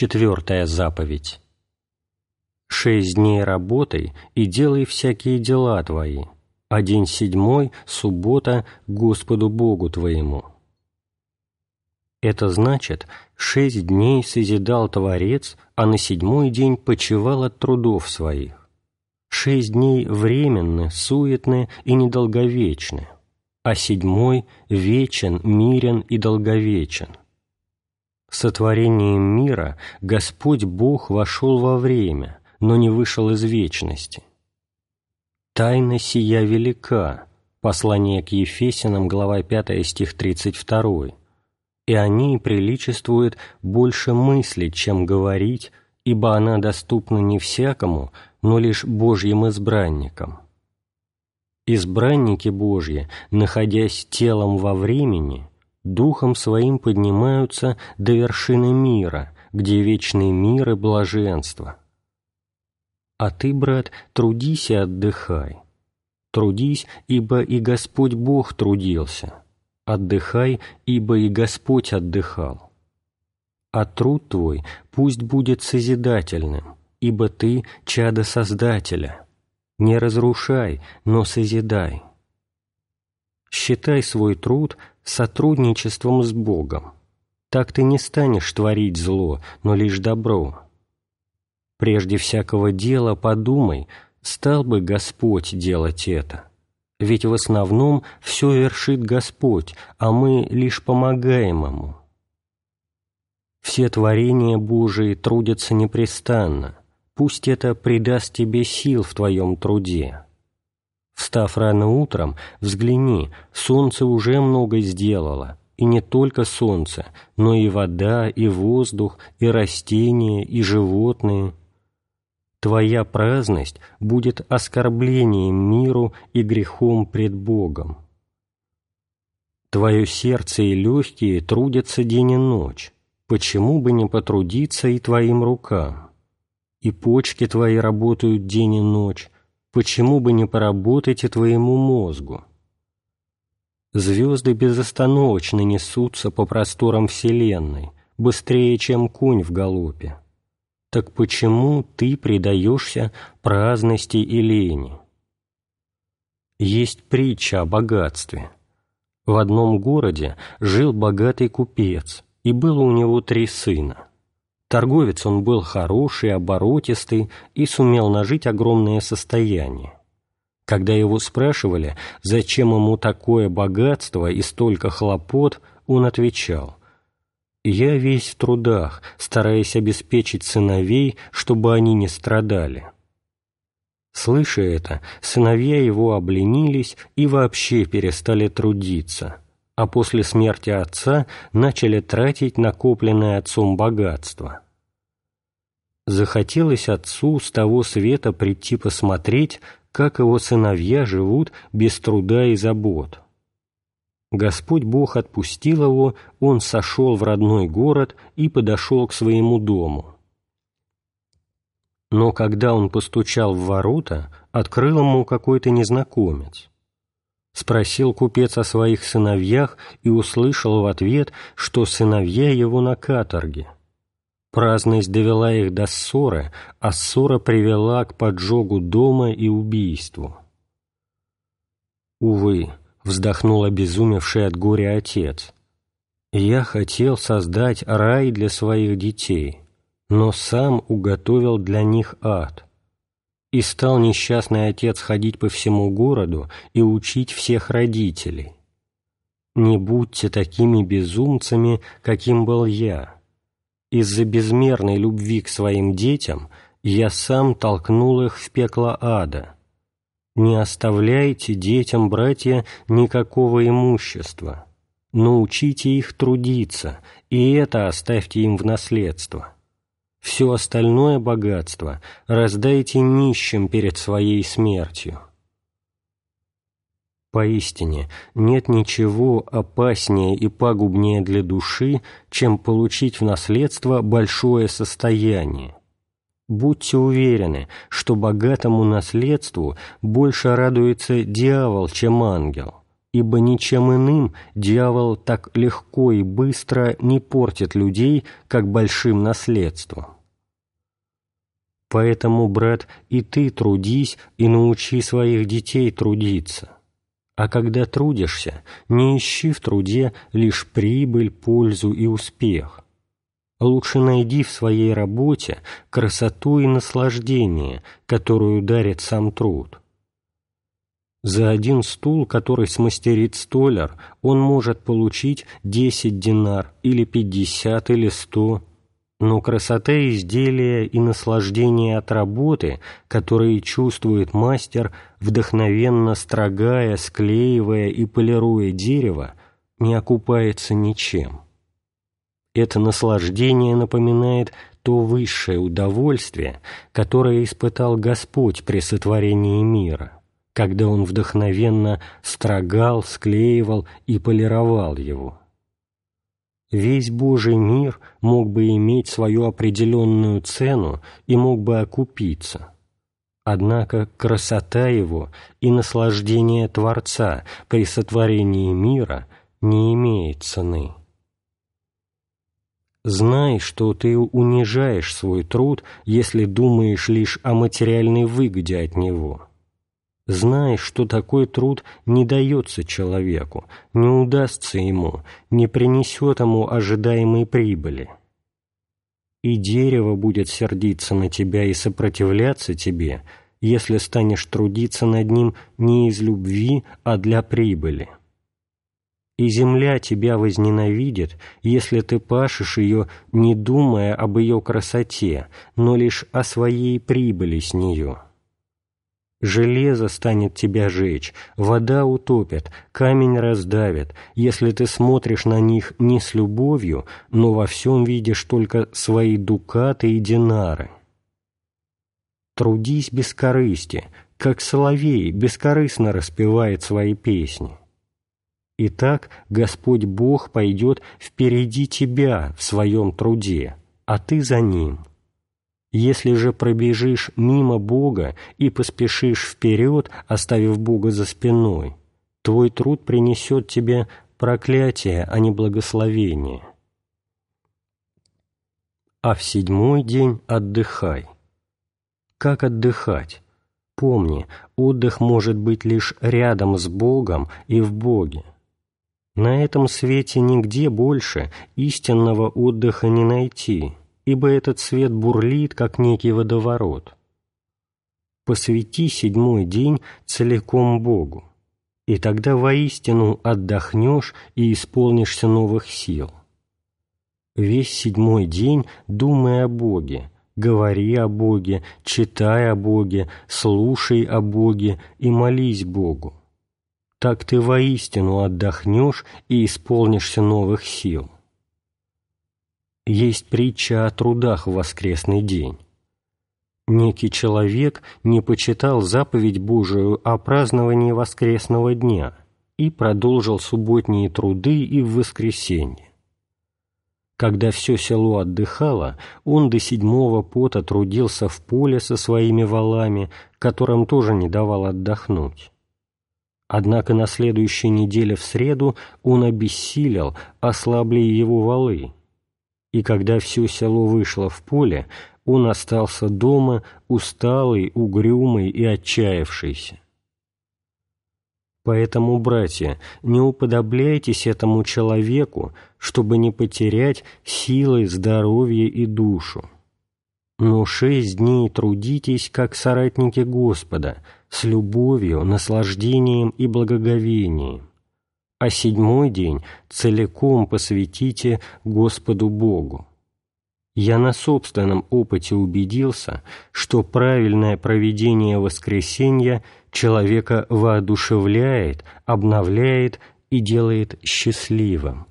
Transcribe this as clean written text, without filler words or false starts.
4 заповедь. 6 дней работай и делай всякие дела твои, а день 7, суббота, Господу Богу твоему. Это значит, 6 дней созидал Творец, а на 7-й день почивал от трудов своих. 6 дней временны, суетны и недолговечны, а 7-й вечен, мирен и долговечен. Сотворением мира Господь Бог вошел во время, но не вышел из вечности. Тайна сия велика, послание к Ефесянам, глава 5, стих 32, и о ней приличествует больше мыслить, чем говорить, ибо она доступна не всякому, но лишь Божьим избранникам. Избранники Божьи, находясь телом во времени, Духом Своим поднимаются до вершины мира, где вечный мир и блаженство. А ты, брат, трудись и отдыхай. Трудись, ибо и Господь Бог трудился. Отдыхай, ибо и Господь отдыхал. А труд твой пусть будет созидательным, ибо ты чадо Создателя. Не разрушай, но созидай. Считай свой труд сотрудничеством с Богом. Так ты не станешь творить зло, но лишь добро. Прежде всякого дела подумай, стал бы Господь делать это. Ведь в основном все вершит Господь, а мы лишь помогаем Ему. Все творения Божии трудятся непрестанно, пусть это придаст тебе сил в твоем труде. Встав рано утром, взгляни, солнце уже много сделало, и не только солнце, но и вода, и воздух, и растения, и животные. Твоя праздность будет оскорблением миру и грехом пред Богом. Твое сердце и легкие трудятся день и ночь, почему бы не потрудиться и твоим рукам? И почки твои работают день и ночь, почему бы не поработать и твоему мозгу? Звезды безостановочно несутся по просторам вселенной, быстрее, чем конь в галопе. Так почему ты предаешься праздности и лени? Есть притча о богатстве. В одном городе жил богатый купец, и было у него 3 сына. Торговец он был хороший, оборотистый и сумел нажить огромное состояние. Когда его спрашивали, зачем ему такое богатство и столько хлопот, он отвечал: «Я весь в трудах, стараясь обеспечить сыновей, чтобы они не страдали». Слыша это, сыновья его обленились и вообще перестали трудиться, а после смерти отца начали тратить накопленное отцом богатство. Захотелось отцу с того света прийти посмотреть, как его сыновья живут без труда и забот. Господь Бог отпустил его, он сошел в родной город и подошел к своему дому. Но когда он постучал в ворота, открыл ему какой-то незнакомец. Спросил купец о своих сыновьях и услышал в ответ, что сыновья его на каторге. Праздность довела их до ссоры, а ссора привела к поджогу дома и убийству. «Увы», — вздохнул обезумевший от горя отец, — «я хотел создать рай для своих детей, но сам уготовил для них ад». И стал несчастный отец ходить по всему городу и учить всех родителей: «Не будьте такими безумцами, каким был я. Из-за безмерной любви к своим детям я сам толкнул их в пекло ада. Не оставляйте детям, братья, никакого имущества. Научите их трудиться, и это оставьте им в наследство. Все остальное богатство раздайте нищим перед своей смертью». Поистине, нет ничего опаснее и пагубнее для души, чем получить в наследство большое состояние. Будьте уверены, что богатому наследству больше радуется дьявол, чем ангел, ибо ничем иным дьявол так легко и быстро не портит людей, как большим наследством. Поэтому, брат, и ты трудись и научи своих детей трудиться. А когда трудишься, не ищи в труде лишь прибыль, пользу и успех. Лучше найди в своей работе красоту и наслаждение, которую дарит сам труд. За один стул, который смастерит столяр, он может получить 10 динар, или 50, или 100. Но красота изделия и наслаждение от работы, которые чувствует мастер, вдохновенно строгая, склеивая и полируя дерево, не окупается ничем. Это наслаждение напоминает то высшее удовольствие, которое испытал Господь при сотворении мира, когда Он вдохновенно строгал, склеивал и полировал его. Весь Божий мир мог бы иметь свою определенную цену и мог бы окупиться. Однако красота его и наслаждение Творца при сотворении мира не имеет цены. Знай, что ты унижаешь свой труд, если думаешь лишь о материальной выгоде от него. Знай, что такой труд не дается человеку, не удастся ему, не принесет ему ожидаемой прибыли. И дерево будет сердиться на тебя и сопротивляться тебе, если станешь трудиться над ним не из любви, а для прибыли. И земля тебя возненавидит, если ты пашешь ее, не думая об ее красоте, но лишь о своей прибыли с нее. Железо станет тебя жечь, вода утопит, камень раздавит, если ты смотришь на них не с любовью, но во всем видишь только свои дукаты и динары. Трудись без корысти, как соловей бескорыстно распевает свои песни. Итак, Господь Бог пойдет впереди тебя в своем труде, а ты за Ним. Если же пробежишь мимо Бога и поспешишь вперед, оставив Бога за спиной, твой труд принесет тебе проклятие, а не благословение. А в 7-й день отдыхай. Как отдыхать? Помни, отдых может быть лишь рядом с Богом и в Боге. На этом свете нигде больше истинного отдыха не найти, ибо этот свет бурлит, как некий водоворот. Посвяти 7-й день целиком Богу, и тогда воистину отдохнешь и исполнишься новых сил. Весь 7-й день думай о Боге, говори о Боге, читай о Боге, слушай о Боге и молись Богу. Так ты воистину отдохнешь и исполнишься новых сил. Есть притча о трудах в воскресный день. Некий человек не почитал заповедь Божию о праздновании воскресного дня и продолжил субботние труды и в воскресенье. Когда все село отдыхало, он до 7-го пота трудился в поле со своими волами, которым тоже не давал отдохнуть. Однако на следующей неделе в среду он обессилел, ослабли его валы. И когда все село вышло в поле, он остался дома, усталый, угрюмый и отчаявшийся. Поэтому, братья, не уподобляйтесь этому человеку, чтобы не потерять силы, здоровье и душу. Но 6 дней трудитесь, как соратники Господа, с любовью, наслаждением и благоговением, а 7-й день целиком посвятите Господу Богу. Я на собственном опыте убедился, что правильное проведение воскресенья человека воодушевляет, обновляет и делает счастливым.